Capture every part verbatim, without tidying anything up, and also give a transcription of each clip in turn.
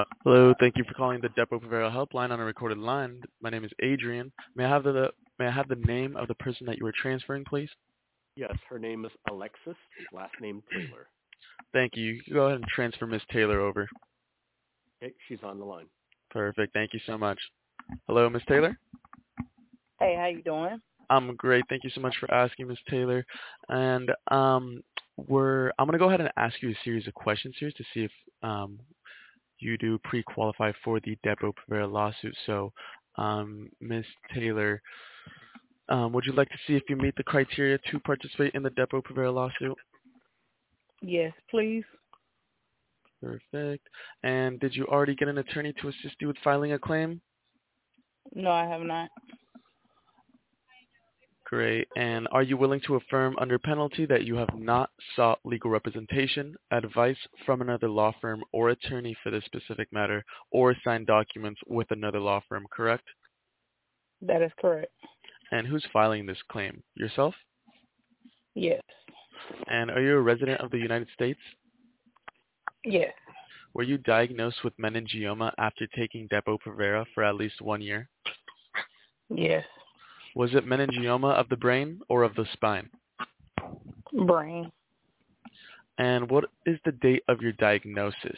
Hello, thank you for calling the Depo-Provera helpline on a recorded line. My name is Adrian. May I have the may I have the name of the person that you were transferring, please? Yes, her name is Alexis, last name Taylor. Thank you. You can go ahead and transfer Miss Taylor over. Okay, she's on the line. Perfect. Thank you so much. Hello, Miss Taylor. Hey, how you doing? I'm great. Thank you so much for asking, Miss Taylor. And um, we're I'm gonna go ahead and ask you a series of questions here to see if um, you do pre-qualify for the Depo-Provera lawsuit. So, um, Miss Taylor, um, would you like to see if you meet the criteria to participate in the Depo-Provera lawsuit? Yes, please. Perfect. And did you already get an attorney to assist you with filing a claim? No, I have not. Great. And are you willing to affirm under penalty that you have not sought legal representation, advice from another law firm or attorney for this specific matter, or signed documents with another law firm, correct? That is correct. And who's filing this claim? Yourself? Yes. And are you a resident of the United States? Yes. Were you diagnosed with meningioma after taking Depo-Provera for at least one year? Yes. Was it meningioma of the brain or of the spine? Brain. And what is the date of your diagnosis?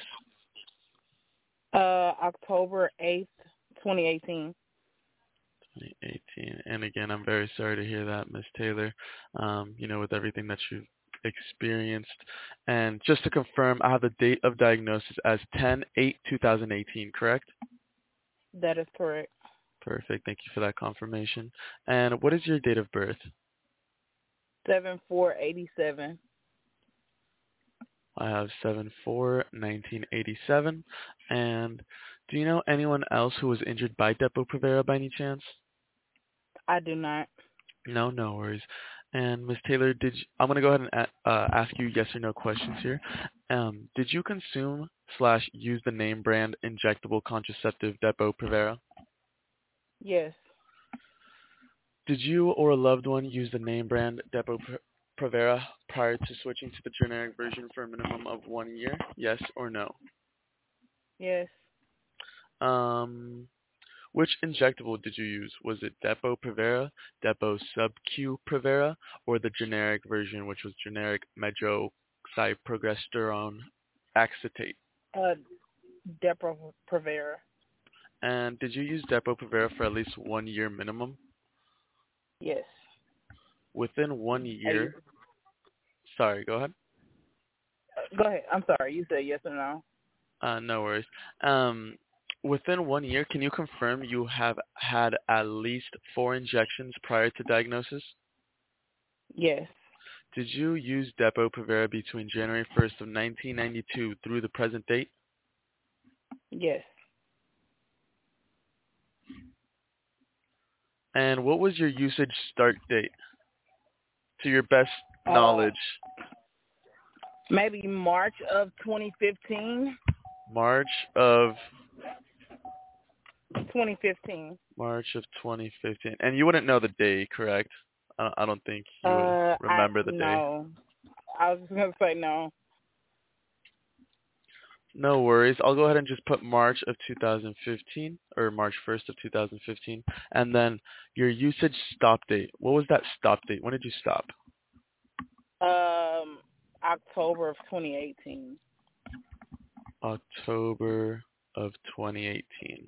Uh, October eighth, twenty eighteen. twenty eighteen. And again, I'm very sorry to hear that, Miss Taylor, um, you know, with everything that you've experienced. And just to confirm, I have the date of diagnosis as ten eight twenty eighteen, correct? That is correct. Perfect. Thank you for that confirmation. And what is your date of birth? Seven four eighty seven. I have seven four nineteen eighty-seven. And do you know anyone else who was injured by Depo-Provera by any chance? I do not. No, no worries. And Miss Taylor, did you, I'm going to go ahead and a- uh, ask you yes or no questions here. Um, did you consume slash use the name brand injectable contraceptive Depo-Provera? Yes. Did you or a loved one use the name brand Depo-Provera prior to switching to the generic version for a minimum of one year? Yes or no? Yes. Um, which injectable did you use? Was it Depo-Provera, Depo Sub-Q Provera, or the generic version, which was generic medroxyprogesterone acetate? Uh, Depo Provera. And did you use Depo-Provera for at least one year minimum? Yes. Within one Hey, year, sorry, go ahead. go ahead. I'm sorry. You said yes or no? Uh, no worries. Um, within one year, can you confirm you have had at least four injections prior to diagnosis? Yes. Did you use Depo-Provera between January first of nineteen ninety-two through the present date? Yes. And what was your usage start date, to your best Uh, knowledge? maybe March of twenty fifteen. March of twenty fifteen. March of twenty fifteen. And you wouldn't know the day, correct? I I don't think you would Uh, I remember the day. no. I was just gonna say no. No worries. I'll go ahead and just put March of two thousand fifteen, or March first of two thousand fifteen. And then your usage stop date. What was that stop date? When did you stop? Um, October of twenty eighteen. October of twenty eighteen.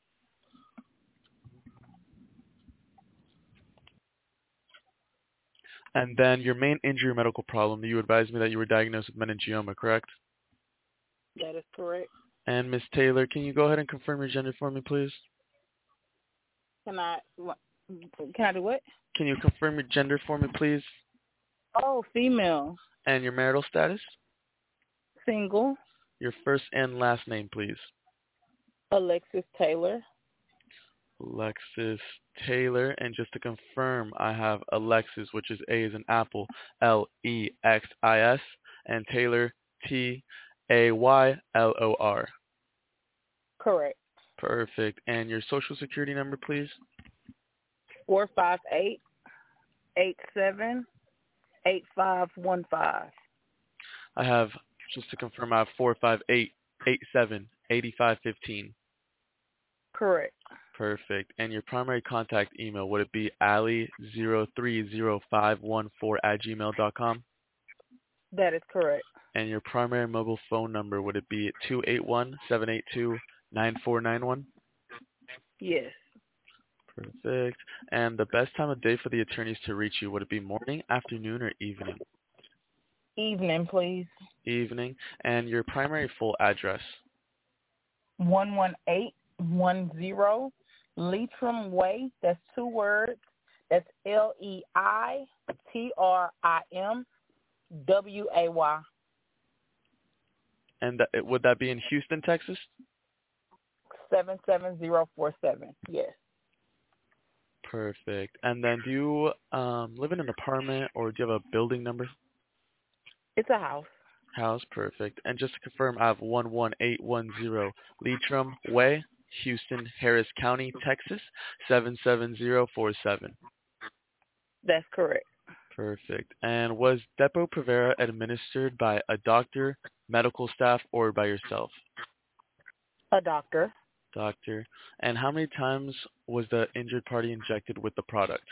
And then your main injury or medical problem, you advised me that you were diagnosed with meningioma, correct? That is correct. And Miss Taylor, can you go ahead and confirm your gender for me, please? Can I? What, can I do what? Can you confirm your gender for me, please? Oh, female, And your marital status? single, Your first and last name, please. Alexis Taylor. Alexis Taylor. And just to confirm, I have Alexis, which is A as in apple, L E X I S, and Taylor, T A Y L O R. Correct. Perfect. And your social security number, please? Four five eight eight seven eight five one five. I have, just to confirm, I have four five eight eight seven eighty-five fifteen. Correct. Perfect. And your primary contact email, would it be ali zero three zero five one four at gmail dot com? That is correct. And your primary mobile phone number, would it be two eight one, seven eight two, nine four nine one? Yes. Perfect. And the best time of day for the attorneys to reach you, would it be morning, afternoon, or evening? Evening, please. Evening. And your primary full address? one one eight one zero Leitrim Way. That's two words. That's L E I T R I M W A Y. And that, would that be in Houston, Texas? seven seven zero four seven. Yes. Perfect. And then do you um, live in an apartment, or do you have a building number? It's a house. House, perfect. And just to confirm, I have one one eight one zero Leitrim Way, Houston, Harris County, Texas, seven seven zero four seven. That's correct. Perfect. And was Depo-Provera administered by a doctor, medical staff, or by yourself? A doctor. Doctor. And how many times was the injured party injected with the product?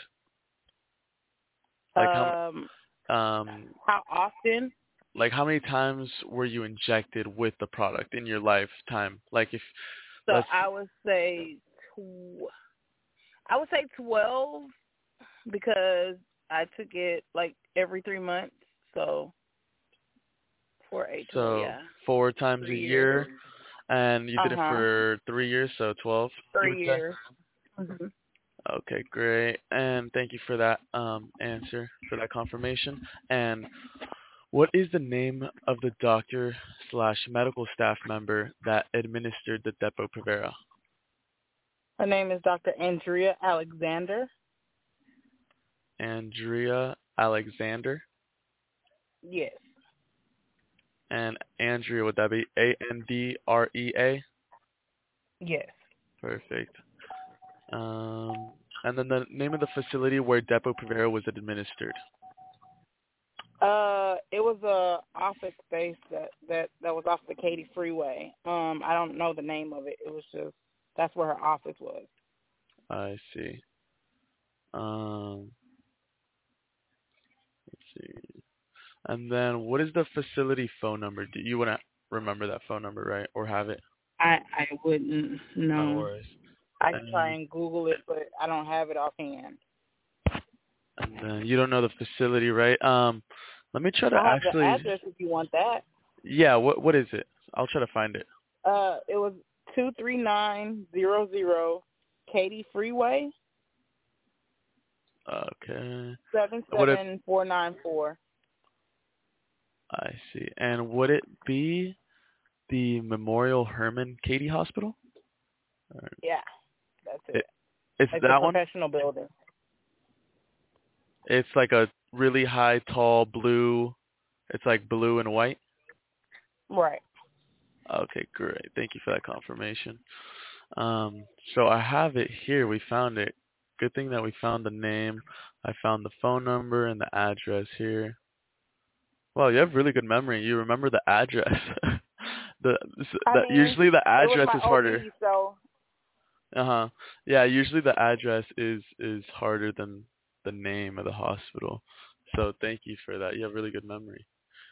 Like um, how, um, how often? Like how many times were you injected with the product in your lifetime? Like if so I would say tw- I would say twelve because I took it like every three months. So four, eight, so twelve, yeah. four times three a year, years. and you did uh-huh. it for three years, so twelve. Three years. Mm-hmm. Okay, great. And thank you for that um, answer, for that confirmation. And what is the name of the doctor slash medical staff member that administered the Depo-Provera? Her name is Doctor Andrea Alexander. Andrea Alexander? Yes. And Andrea, would that be A N D R E A? Yes. Perfect. Um, and then the name of the facility where Depo-Provera was administered? Uh, it was a office space that, that, that was off the Katy Freeway. Um, I don't know the name of it. It was just, that's where her office was. I see. Um, let's see. And then what is the facility phone number? Do you want to remember that phone number, right? Or have it? I, I wouldn't know. No worries. I can try and Google it, but I don't have it offhand. And then you don't know the facility, right? Um, let me try to I have actually. the address if you want that. Yeah. What What is it? I'll try to find it. Uh, it was two three nine zero zero Katy Freeway. Okay. Seven seven four nine four. I see. And would it be the Memorial Hermann Katy Hospital? Or, yeah, that's it. it it's like that the one. Professional building. It's like a really high, tall blue. It's like blue and white. Right. Okay, great. Thank you for that confirmation. Um, so I have it here. We found it. Good thing that we found the name. I found the phone number and the address here. Well, you have really good memory. You remember the address. the I that mean, usually the address it was my is harder. O B, so. Uh huh. Yeah, usually the address is is harder than the name of the hospital. So thank you for that. You have really good memory.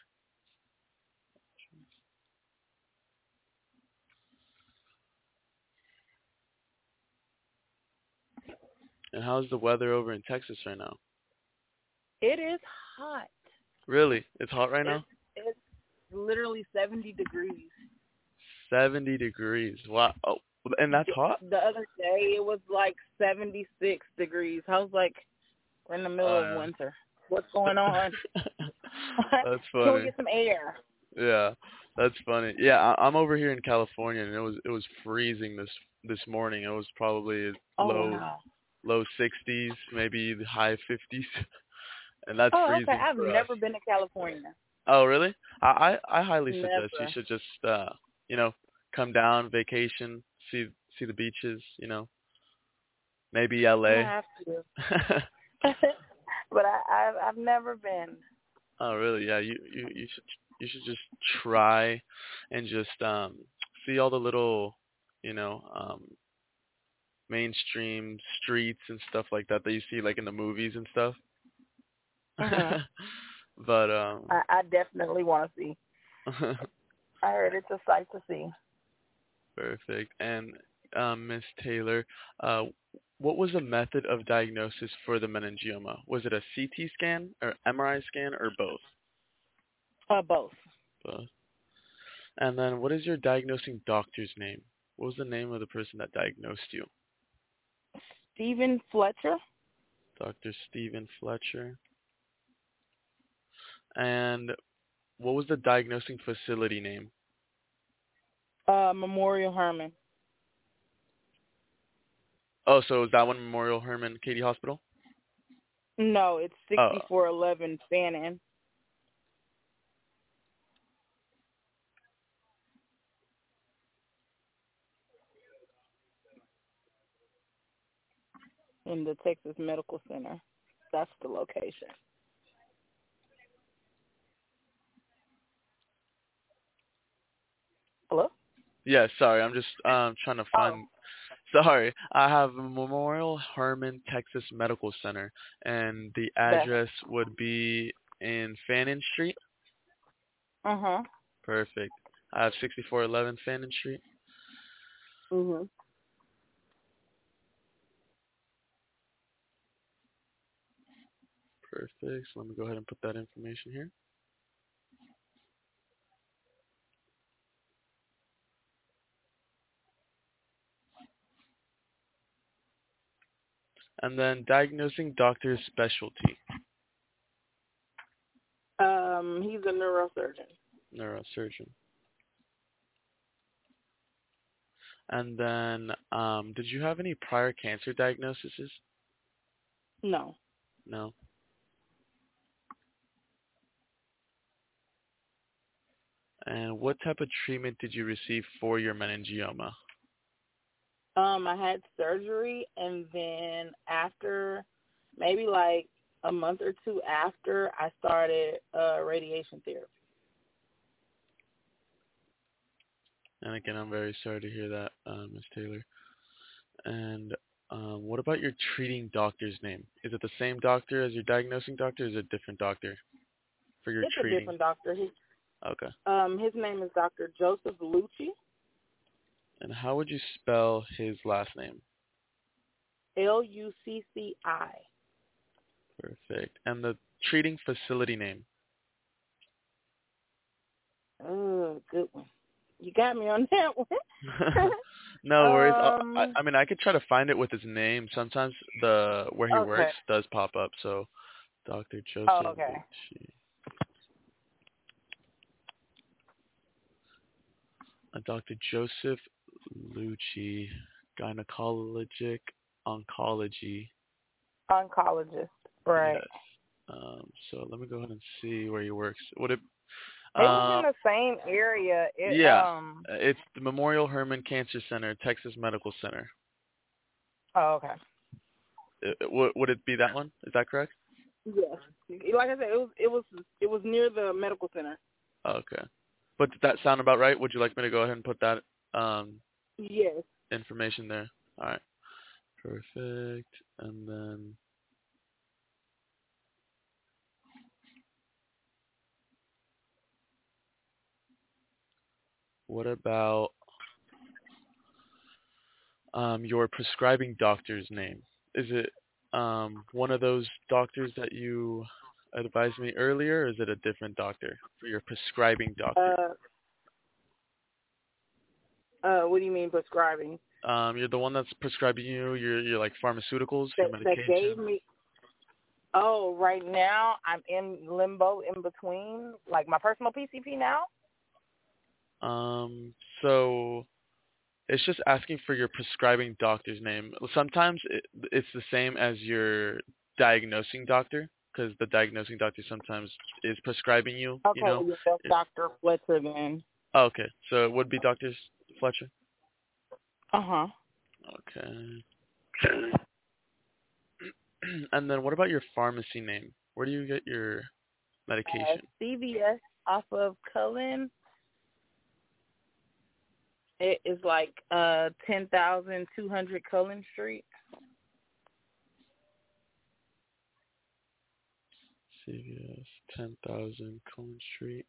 And how's the weather over in Texas right now? It is hot. Really? It's hot right now? It's, it's literally seventy degrees. seventy degrees. Wow. Oh, and that's hot? The other day it was like seventy-six degrees. I was like, we're in the middle uh, of winter. What's going on? That's funny. Can we get some air? Yeah, that's funny. Yeah, I, I'm over here in California, and it was it was freezing this this morning. It was probably Oh, low wow. low sixties, maybe the high fifties, and that's Oh, freezing okay. I've for never us. been to California. Oh, really? I I, I highly Never. suggest you should just uh you know come down, vacation, see see the beaches, you know, maybe L A. I have to. But I I've, I've never been. Oh, really? Yeah, you, you you should you should just try and just um see all the little, you know, um, mainstream streets and stuff like that that you see like in the movies and stuff. Mhm. But um, I, I definitely want to see. I heard it's a sight to see. perfect. And um, Miss Taylor, uh, what was the method of diagnosis for the meningioma? Was it a C T scan or M R I scan or both? Uh, both. Both. And then what is your diagnosing doctor's name? What was the name of the person that diagnosed you? Stephen Fletcher. Doctor Stephen Fletcher. And what was the diagnosing facility name? Uh, Memorial Hermann. Oh, so is that one Memorial Hermann Katy Hospital? No, it's Oh, sixty-four eleven Fannin. In the Texas Medical Center. That's the location. Hello? yeah, sorry. I'm just um trying to Oh. find. Sorry, I have Memorial Hermann Texas Medical Center, and the That's. address would be in Fannin Street. Uh-huh. Perfect. I have sixty-four eleven Fannin Street. Mhm. Perfect. So let me go ahead and put that information here. And then diagnosing doctor's specialty, Um, he's a neurosurgeon. neurosurgeon. And then, um, did you have any prior cancer diagnoses? No. No. And what type of treatment did you receive for your meningioma? Um, I had surgery, and then after, maybe like a month or two after, I started uh, radiation therapy. And again, I'm very sorry to hear that, uh, Miz Taylor. And um, what about your treating doctor's name? Is it the same doctor as your diagnosing doctor, or is it a different doctor for your It's a treating? different doctor. His Okay. um his name is Doctor Joseph Lucci. And how would you spell his last name? L U C C I. Perfect. And the treating facility name? Oh, good one. You got me on that one. No worries. I, I um. I mean, I could try to find it with his name. Sometimes the where he Okay. works does pop up. So, Doctor Joseph Oh, okay. Lucci. Uh, Doctor Joseph Lucci, gynecologic oncology. Oncologist. Right. Yes. Um, so let me go ahead and see where he works. Would it? It was in Uh, the same area. It yeah. um. It's the Memorial Hermann Cancer Center, Texas Medical Center. Oh, okay. Uh, would would it be that one? Is that correct? Yes. Like I said, it was it was it was near the medical center. Okay. But did that sound about right? Would you like me to go ahead and put that um, Yes. information there? All right. Perfect. And then what about um, your prescribing doctor's name? Is it um, one of those doctors that you advised me earlier, or is it a different doctor for your prescribing doctor? Uh. Uh. What do you mean prescribing? Um, you're the one that's prescribing you your your like pharmaceuticals, That your that gave medication. me. Oh, right now I'm in limbo in between, like my personal P C P now. Um, so it's just asking for your prescribing doctor's name. Sometimes it, it's the same as your diagnosing doctor, because the diagnosing doctor sometimes is prescribing you, you Okay, know. well, that's It, Doctor Fletcher then. oh, okay, so it would be Doctor Fletcher. Uh huh. Okay. And then what about your pharmacy name? Where do you get your Uh, medication? C V S off of Cullen It is like uh ten thousand two hundred Cullen Street. C V S, ten thousand Cullen Street.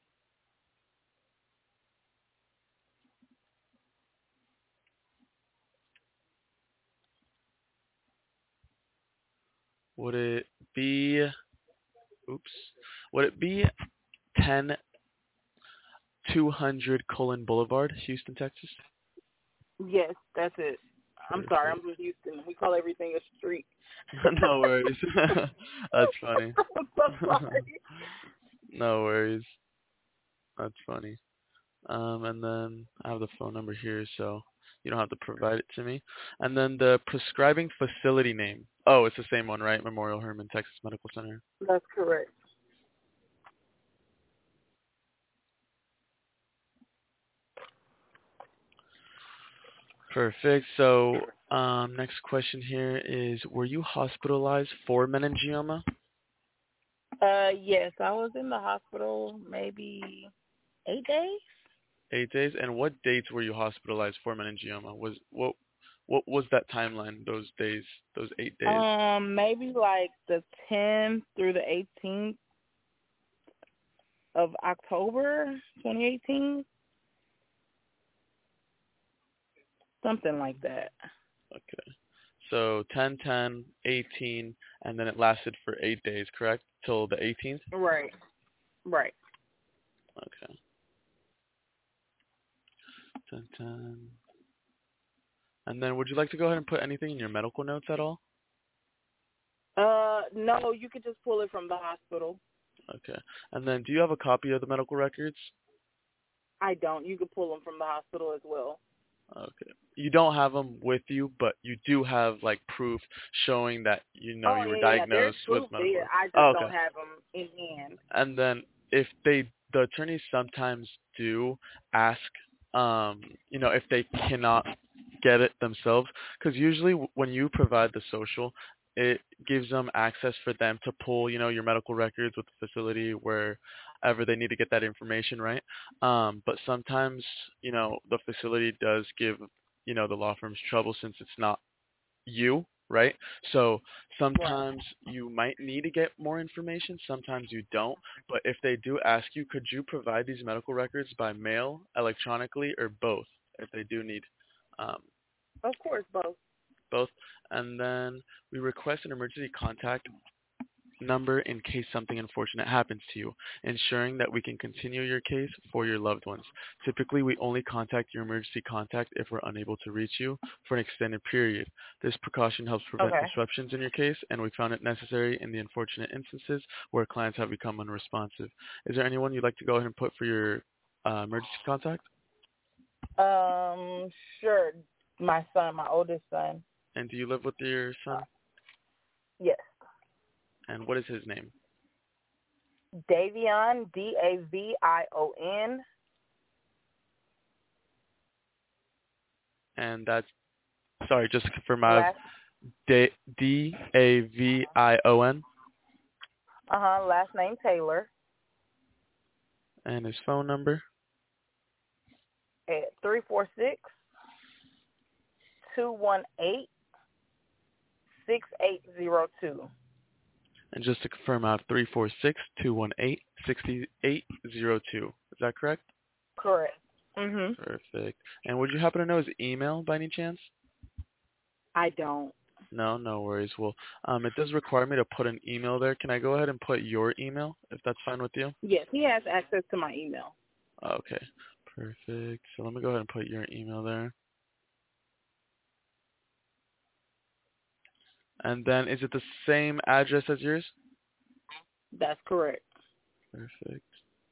Would it be, oops, would it be ten two hundred Cullen Boulevard, Houston, Texas? Yes, that's it. I'm sorry, I'm Perfect. from Houston. We call everything a street. No worries. That's funny. I'm so sorry. No worries. That's funny. Um, and then I have the phone number here, so you don't have to provide it to me. And then the prescribing facility name. Oh, it's the same one, right? Memorial Hermann Texas Medical Center. That's correct. Perfect. So, um, next question here is: were you hospitalized for meningioma? Uh, yes, I was in the hospital maybe eight days. Eight days. And what dates were you hospitalized for meningioma? Was what what was that timeline? Those days, those eight days. Um, maybe like the tenth through the eighteenth of October, twenty eighteen, something like that. Okay. So ten, ten, eighteen, and then it lasted for eight days, correct? Till the eighteenth? Right. Right. Okay. ten, ten. And then would you like to go ahead and put anything in your medical notes at all? Uh, no, you could just pull it from the hospital. Okay. And then do you have a copy of the medical records? I don't. You could pull them from the hospital as well. Okay. You don't have them with you, but you do have like proof showing that you know Oh, you were yeah, yeah. There's diagnosed with proof medical. there. I just Oh, don't okay. have them in hand. And then if they, the attorneys sometimes do ask, um, you know, if they cannot get it themselves, because usually w- when you provide the social, it gives them access for them to pull, you know, your medical records with the facility wherever they need to get that information, right? Um, but sometimes, you know, the facility does give, you know, the law firms trouble since it's not you, right? So Right. sometimes you might need to get more information, sometimes you don't. But if they do ask you, could you provide these medical records by mail, electronically, or both? If they do need um, Of course, both. both. And then we request an emergency contact number in case something unfortunate happens to you, ensuring that we can continue your case for your loved ones. Typically, we only contact your emergency contact if we're unable to reach you for an extended period. This precaution helps prevent Okay. disruptions in your case, and we found it necessary in the unfortunate instances where clients have become unresponsive. Is there anyone you'd like to go ahead and put for your uh, emergency contact? Um, sure. My son, my oldest son. And do you live with your son? Yes. And what is his name? Davion, D A V I O N. And that's, sorry, just to confirm, I have Last, D D A V I O N. uh-huh, last name Taylor And his phone number. at three four six, two one eight, six eight zero two. And just to confirm, I have three four six, two one eight, six eight zero two. Is that correct? Correct. Mhm. Perfect. And would you happen to know his email by any chance? I don't. No, no worries. Well, um, it does require me to put an email there. Can I go ahead and put your email, if that's fine with you? Yes, he has access to my email. Okay. Perfect. So let me go ahead and put your email there. And then is it the same address as yours? That's correct. Perfect.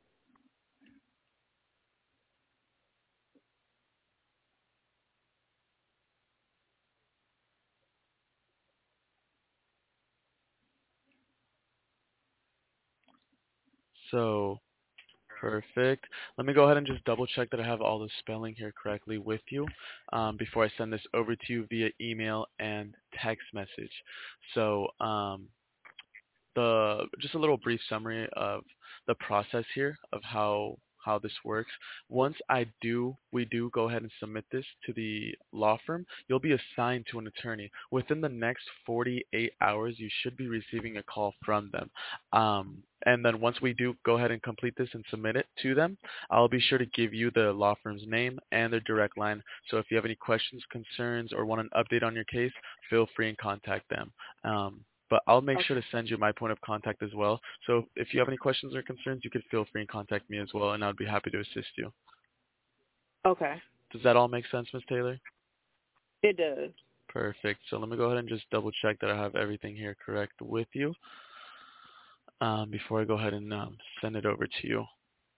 So, perfect. Let me go ahead and just double check that I have all the spelling here correctly with you um, before I send this over to you via email and text message. So, um, the just a little brief summary of the process here of how how this works. Once I do, we do go ahead and submit this to the law firm, you'll be assigned to an attorney. Within the next forty-eight hours, you should be receiving a call from them. Um, and then once we do go ahead and complete this and submit it to them, I'll be sure to give you the law firm's name and their direct line. So if you have any questions, concerns, or want an update on your case, feel free and contact them. Um, but I'll make Okay. sure to send you my point of contact as well. So if you have any questions or concerns, you could feel free and contact me as well, and I'd be happy to assist you. Okay. Does that all make sense, Miz Taylor? It does. Perfect. So let me go ahead and just double check that I have everything here correct with you um, before I go ahead and um, send it over to you.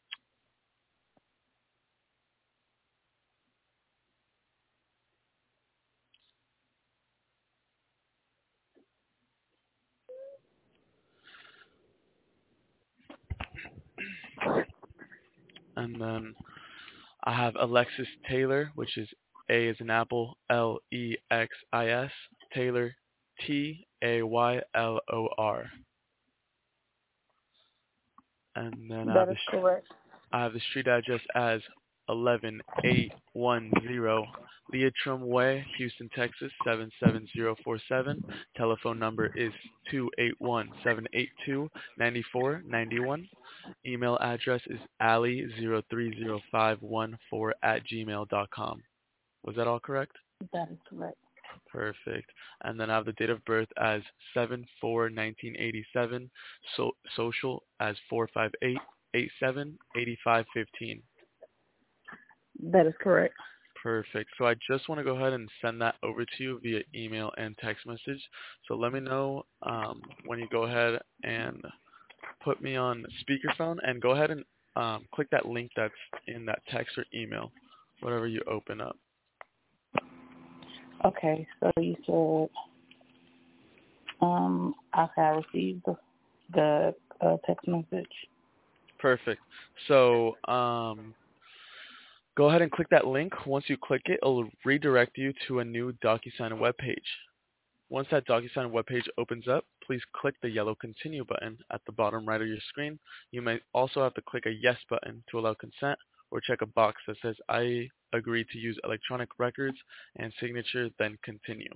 And then I have Alexis Taylor, which is A as in Apple, L E X I S, Taylor, T A Y L O R. And then I have, That the, is correct. I have the street address as eleven eight one zero Leitrim Way, Houston, Texas, seven seven zero four seven. Telephone number is two eight one, seven eight two, nine four nine one. Email address is ali zero three zero five one four at gmail dot com. Was that all correct? That is correct. Perfect. And then I have the date of birth as seven four nineteen eighty-seven, so, social as four five eight, eight seven, eight five one five. That is correct. Perfect. So I just want to go ahead and send that over to you via email and text message. So let me know um, when you go ahead and put me on speakerphone, and go ahead and um, click that link that's in that text or email, whatever you open up. Okay, so you said um, I have received the, the uh, text message. Perfect. So um, go ahead and click that link. Once you click it, it'll redirect you to a new DocuSign webpage. Once that DocuSign webpage opens up, please click the yellow Continue button at the bottom right of your screen. You may also have to click a Yes button to allow consent, or check a box that says I agree to use electronic records and signature, then Continue.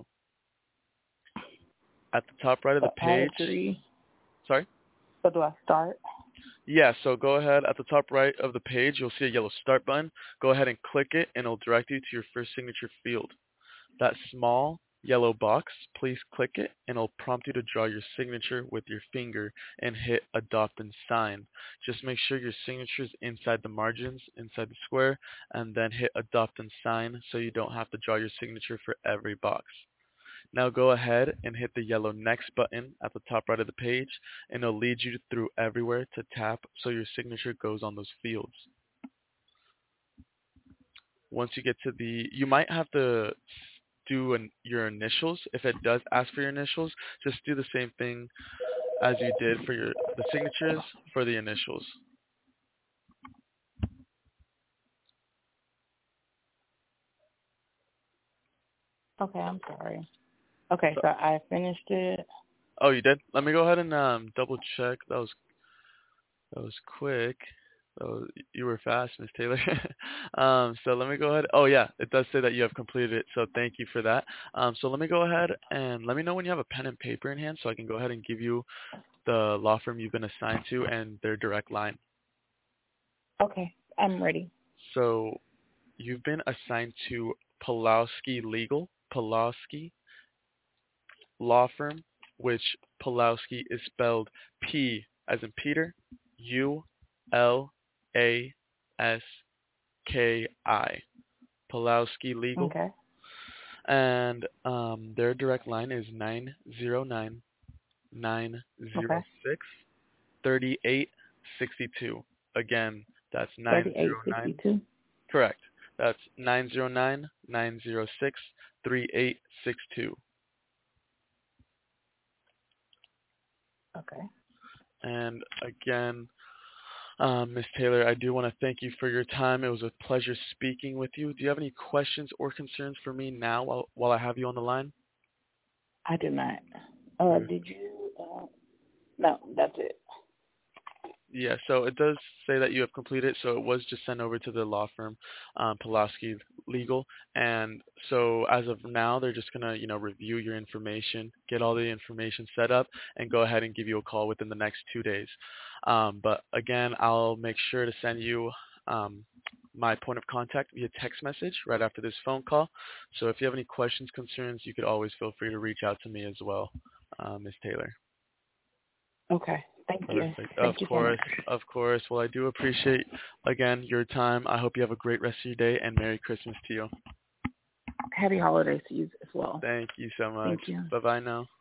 At the top right of the So page, I agree. sorry? So do I start? Yeah, so go ahead. At the top right of the page, you'll see a yellow Start button. Go ahead and click it, and it'll direct you to your first signature field. That small yellow box, please click it, and it'll prompt you to draw your signature with your finger and hit Adopt and Sign. Just make sure your signature is inside the margins, inside the square, and then hit Adopt and Sign so you don't have to draw your signature for every box. Now go ahead and hit the yellow Next button at the top right of the page, and it'll lead you through everywhere to tap so your signature goes on those fields. Once you get to the, you might have to do an, your initials. If it does ask for your initials, just do the same thing as you did for your the signatures for the initials. Okay, I'm sorry. Okay, So, so I finished it. oh, you did? Let me go ahead and um, double check. That was that was quick. That was, you were fast, Miz Taylor. um, so let me go ahead. Oh yeah, it does say that you have completed it. So thank you for that. Um, so let me go ahead and let me know when you have a pen and paper in hand, so I can go ahead and give you the law firm you've been assigned to and their direct line. Okay, I'm ready. So you've been assigned to Pulowski Legal, Pulowski Law Firm, which Pulowski is spelled P as in Peter, U L A S K I. Pulowski Legal. Okay. And um, their direct line is nine zero nine, nine zero six, three eight six two. Again, that's nine thirty-eight zero nine. sixty-two. Correct. That's nine zero nine, nine zero six, three eight six two. Okay. And again, um, Miz Taylor, I do want to thank you for your time. It was a pleasure speaking with you. Do you have any questions or concerns for me now while, while I have you on the line? I do not. Uh, did you? Uh, no, that's it. Yeah, so it does say that you have completed, so it was just sent over to the law firm, um, Pulaski Legal, and so as of now, they're just gonna, you know, review your information, get all the information set up, and go ahead and give you a call within the next two days. Um, but again, I'll make sure to send you um, my point of contact via text message right after this phone call. So if you have any questions, concerns, you could always feel free to reach out to me as well, uh, Miz Taylor. Okay. Thank you. Perfect. Of Thank you so much. course. Of course. Well, I do appreciate, again, your time. I hope you have a great rest of your day, and Merry Christmas to you. Happy holidays to you as well. Thank you so much. Thank you. Bye-bye now.